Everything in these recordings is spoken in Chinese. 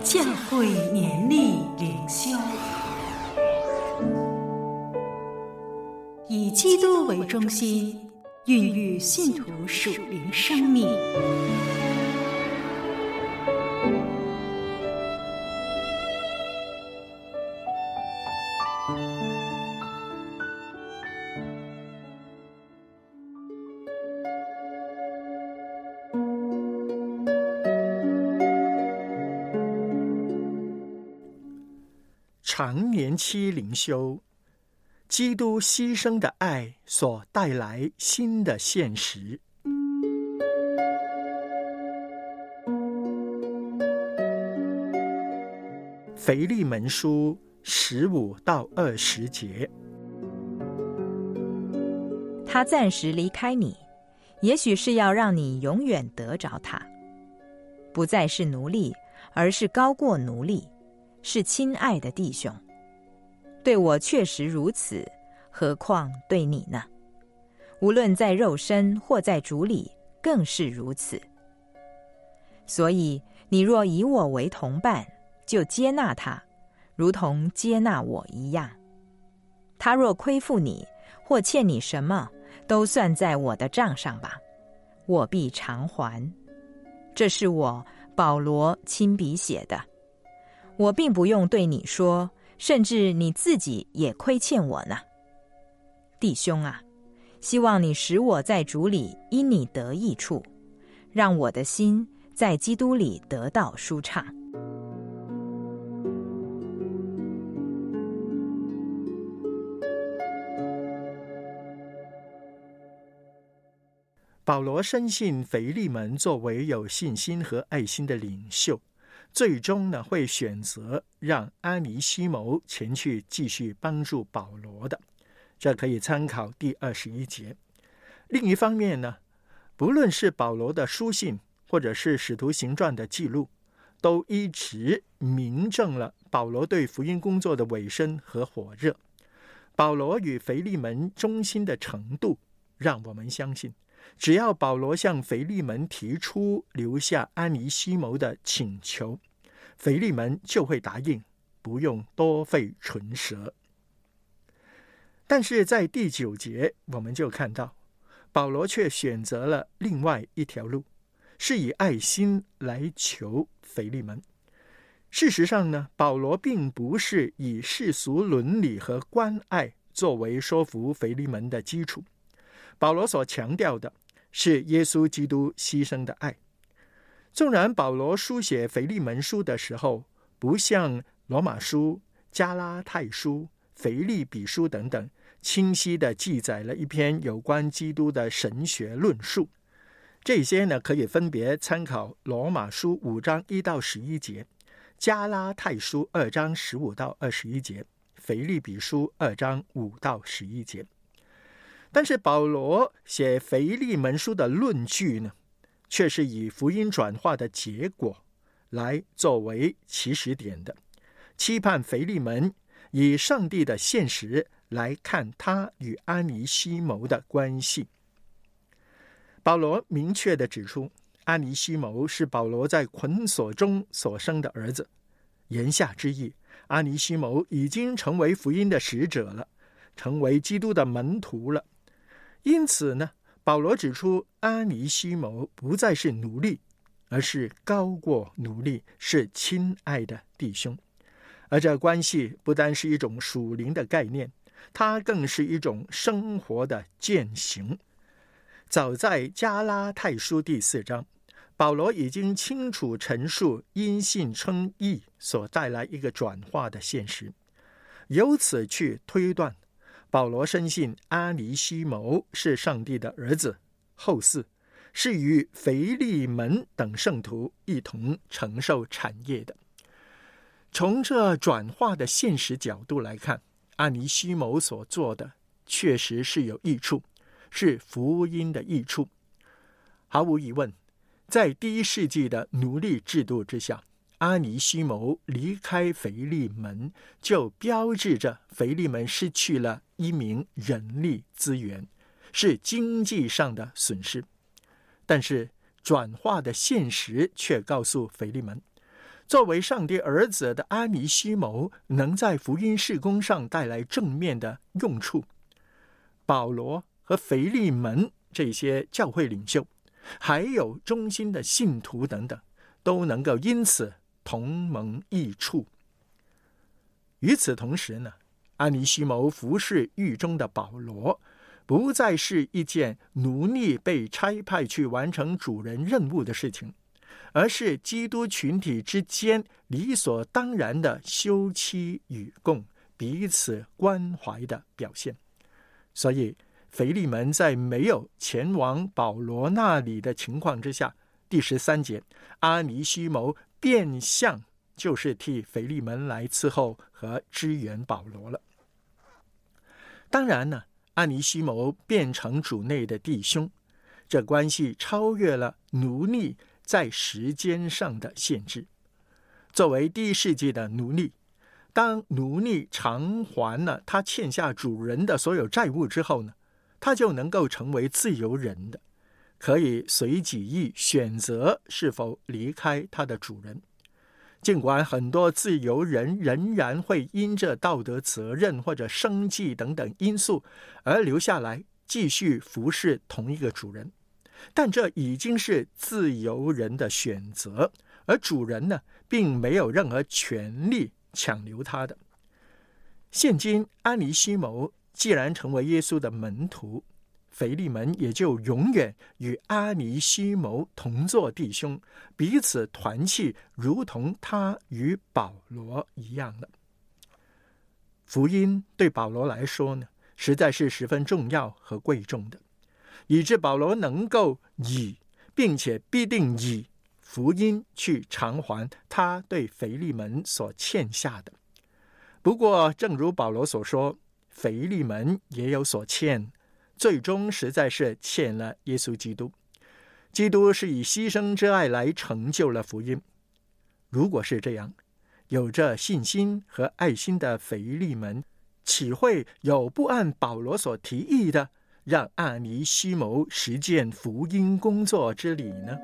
教会年历灵修，以基督为中心，孕育信徒属灵生命。 常年期灵修，基督牺牲的爱所带来新的现实。腓利门书15到20节， 他暂时离开你，也许是要让你永远得着他，不再是奴隶，而是高过奴隶，是亲爱的弟兄。对我确实如此，何况对你呢？无论在肉身或在主里，更是如此。所以你若以我为同伴，就接纳他，如同接纳我一样。他若亏负你，或欠你什么，都算在我的账上吧，我必偿还。这是我保罗亲笔写的，我并不用对你说，甚至你自己也亏欠我呢。弟兄啊，希望你使我在主里因你得益处，让我的心在基督里得到舒畅。 保罗深信腓利门作为有信心和爱心的领袖，最终会选择让阿尼西谋前去继续帮助保罗的，这可以参考第21节。另一方面呢，不论是保罗的书信或者是使徒行传的记录，都一直明证了保罗对福音工作的委身和火热。保罗与腓利门忠心的程度，让我们相信，只要保罗向腓利门提出留下阿尼西谋的请求，腓利门就会答应，不用多费唇舌。但是在第9节，我们就看到保罗却选择了另外一条路，是以爱心来求腓利门。事实上呢，保罗并不是以世俗伦理和关爱作为说服腓利门的基础，保罗所强调的是耶稣基督牺牲的爱。纵然保罗书写腓利门书的时候，不像罗马书、加拉太书、腓立比书等等清晰地记载了一篇有关基督的神学论述，这些呢可以分别参考罗马书5章1到11节、加拉太书2章15到21节、腓立比书2章5到11节。但是保罗写腓利门书的论据呢，却是以福音转化的结果来作为起始点的，期盼腓利门以上帝的现实来看他与阿尼西谋的关系。保罗明确地指出，阿尼西谋是保罗在捆锁中所生的儿子，言下之意，阿尼西谋已经成为福音的使者了，成为基督的门徒了。因此呢，保罗指出阿尼西谋不再是奴隶，而是高过奴隶，是亲爱的弟兄。而这关系不单是一种属灵的概念，它更是一种生活的践行。早在加拉太书第4章，保罗已经清楚陈述因信称义所带来一个转化的现实，由此去推断保罗深信阿尼西谋是上帝的儿子，后嗣，是与腓利门等圣徒一同承受产业的。从这转化的现实角度来看，阿尼西谋所做的确实是有益处，是福音的益处。毫无疑问，在第1世纪的奴隶制度之下，阿尼西谋离开腓利门，就标志着腓利门失去了一名人力资源，是经济上的损失。但是转化的现实却告诉腓利门， 作为上帝儿子的阿尼西谋能在福音事工上带来正面的用处，保罗和腓利门这些教会领袖，还有忠心的信徒等等，都能够因此同蒙益处。与此同时呢，阿尼西谋服侍狱中的保罗，不再是一件奴隶被差派去完成主人任务的事情，而是基督群体之间理所当然的休戚与共、彼此关怀的表现。所以腓利门在没有前往保罗那里的情况之下，第13节，阿尼西谋变相就是替腓利门来伺候和支援保罗了。当然呢，阿尼西谋变成主内的弟兄，这关系超越了奴隶在时间上的限制。作为第1世纪的奴隶，当奴隶偿还了他欠下主人的所有债务之后呢，他就能够成为自由人的，可以随己意选择是否离开他的主人。尽管很多自由人仍然会因着道德责任或者生计等等因素而留下来继续服侍同一个主人，但这已经是自由人的选择，而主人呢，并没有任何权利强留他的。现今阿尼西谋既然成为耶稣的门徒，腓利门也就永远与阿尼西谋同作弟兄，彼此团契，如同他与保罗一样了。福音对保罗来说呢，实在是十分重要和贵重的，以致保罗能够并且必定以福音去偿还他对腓利门所欠下的。不过正如保罗所说，腓利门也有所欠，最终实在是欠了耶稣基督。基督是以牺牲之爱来成就了福音。如果是这样，有着信心和爱心的腓利门，岂会有不按保罗所提议的让阿尼西谋实践福音工作之理呢？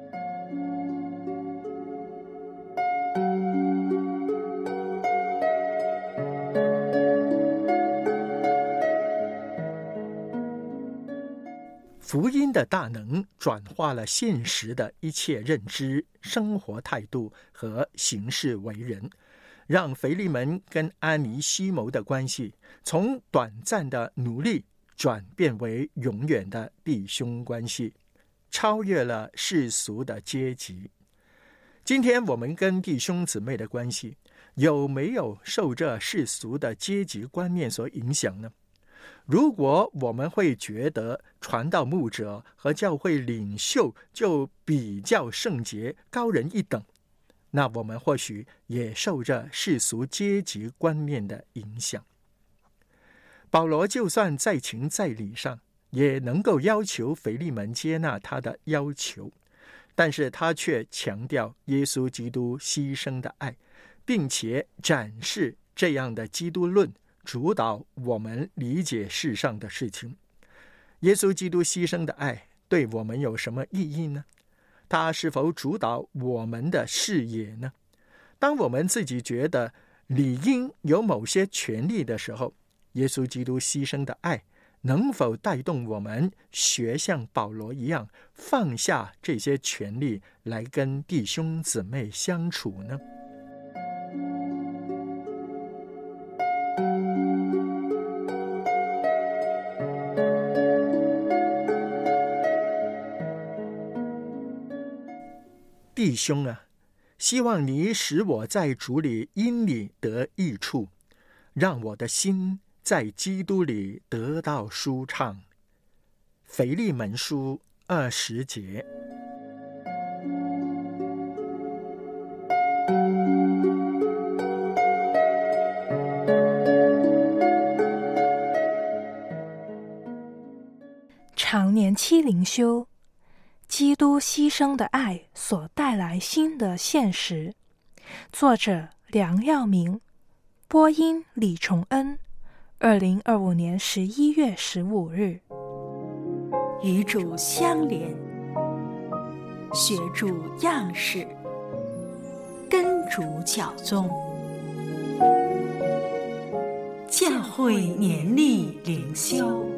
福音的大能转化了现实的一切认知、生活态度和行事为人，让腓利门跟阿尼西谋的关系从短暂的奴隶转变为永远的弟兄关系，超越了世俗的阶级。今天我们跟弟兄姊妹的关系，有没有受这世俗的阶级观念所影响呢？如果我们会觉得传道牧者和教会领袖就比较圣洁、高人一等，那我们或许也受着世俗阶级观念的影响。保罗就算在情在理上也能够要求腓利门接纳他的要求，但是他却强调耶稣基督牺牲的爱，并且展示这样的基督论主导我们理解世上的事情。耶稣基督牺牲的爱对我们有什么意义呢？他是否主导我们的视野呢？当我们自己觉得理应有某些权利的时候，耶稣基督牺牲的爱能否带动我们学像保罗一样放下这些权利来跟弟兄姊妹相处呢？弟兄啊，希望你使我在主里因你得益处，让我的心在基督里得到舒畅。腓利门书20节。 常年期灵修，基督牺牲的爱所带来新的现实。作者梁耀明，播音李崇恩。2025年11月15日。 与主相连，学主样式，跟主教宗。教会年历灵修